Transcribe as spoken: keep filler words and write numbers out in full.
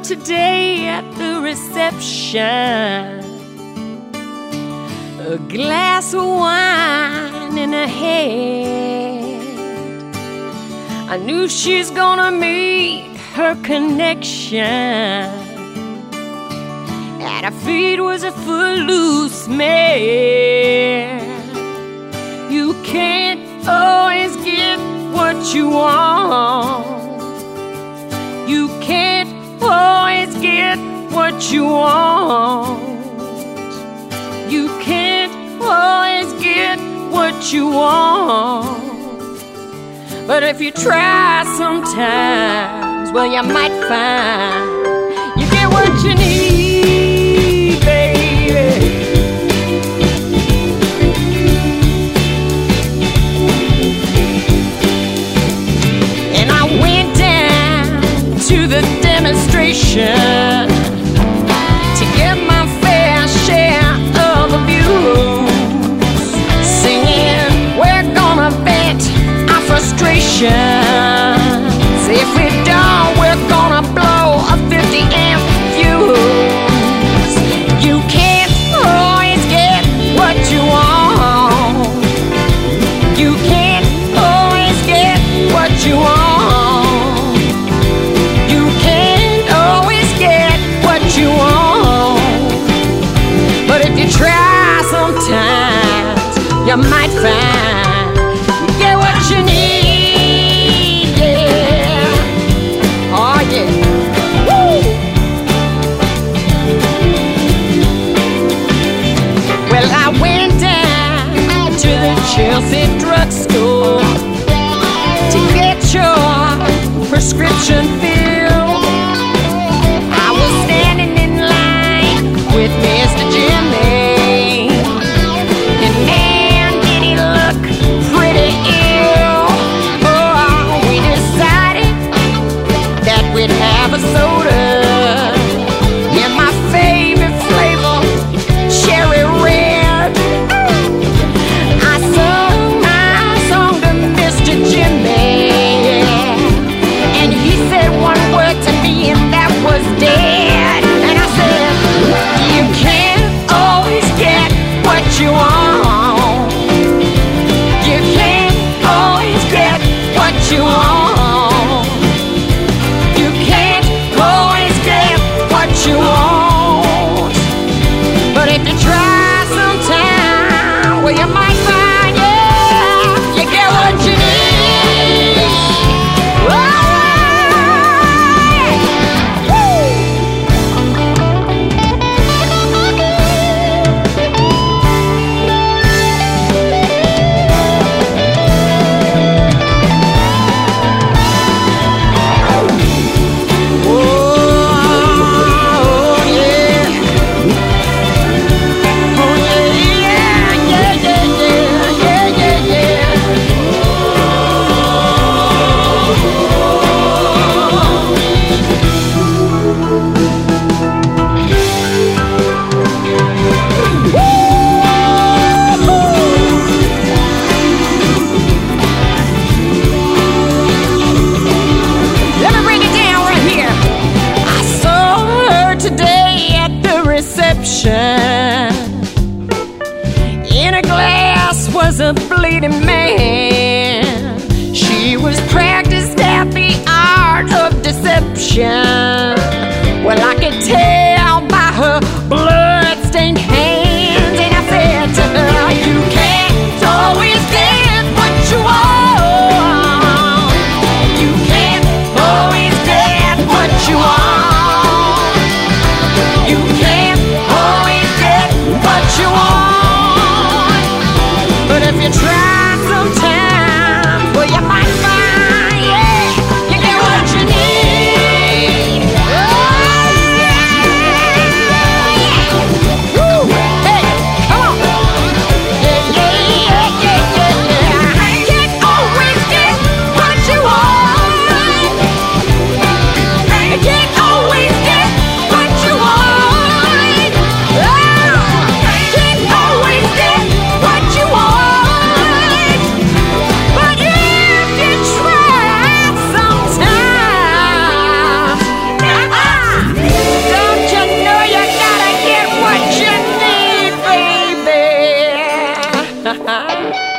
today at the reception, a glass of wine in her hand. I knew she's gonna meet her connection. At her feet was a footloose man. You can't always get what you want. You can't always get what you want. You can't always get what you want. But if you try sometimes, well, you might find you get what you need, baby. And I went down to the demonstration to get my fair share of abuse, singing, we're gonna vent our frustrations. If we don't, we're gonna blow a fifty amp fuse. You can't always get what you want. You can't always get what you want. You can't always get what you want. But if you try sometimes, you might find you get what you need, yeah. Oh, yeah. Woo! Well, I went down to the Chelsea drugstore to get your prescription filled. I was standing in line with Mister Jimmy, and man, did he look pretty ill. Oh, we decided that we'd have a soda in my favorite flavor, cherry red. I sung my song to Mister Jimmy, and he said one word to me, and that was dead. And I said, you can't always get what you want. You can't always get what you want. You can't always get what you want. But if you try sometime, well, you might find, yeah, you get what you need. Alright. Woo! Oh, yeah. Oh, yeah, yeah, yeah, yeah, yeah, yeah, yeah. Let me bring it down right here. I saw her today at the reception. In a glass was a bleeding man. She was practiced at the art of deception. Well, I could tell by her blood-stained hands. And I said to her, you can't always get what you want. You can't always get what you want. You can't always get what you want. But if you try sometime, well, you might find, yeah, you get what you need. Ha ha.